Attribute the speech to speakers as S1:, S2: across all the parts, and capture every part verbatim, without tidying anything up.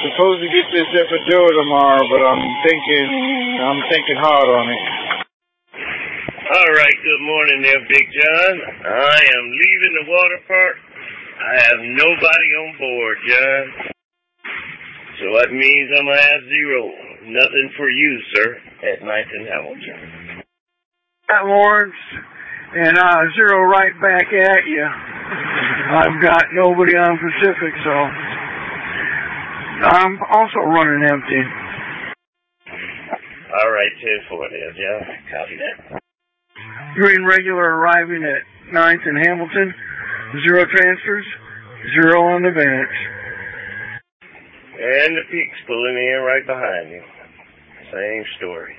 S1: supposed to get this epidural tomorrow, but I'm thinking, I'm thinking hard on it.
S2: All right, good morning there, Big John. I am leaving the water park. I have nobody on board, John. So that means I'm going to have zero. Nothing for you, sir, at ninth and Hamilton.
S1: At Lawrence, and uh, zero right back at you. I've got nobody on Pacific, so I'm also running empty.
S2: All right, ten four there, John. Copy that.
S1: Green regular arriving at ninth and Hamilton. Zero transfers, zero on the bench.
S2: And the Peaks pulling in right behind you. Same story.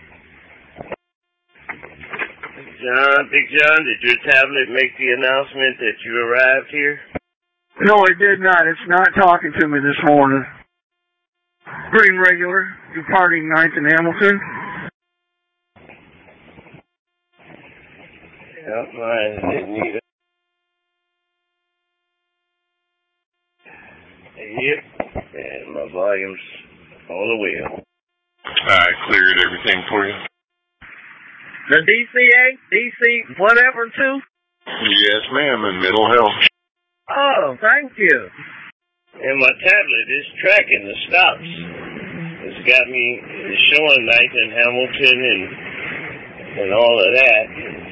S2: John, Big John, did your tablet make the announcement that you arrived here?
S1: No, it did not. It's not talking to me this morning. Green regular, departing ninth and Hamilton.
S2: Yep, mine didn't either. Yep, and my volume's on the wheel.
S3: I cleared everything for you.
S4: The D C A? D C whatever, too?
S3: Yes, ma'am, in mental health.
S4: Oh, thank you.
S2: And my tablet is tracking the stops. It's got me it's showing ninth and Hamilton and and all of that.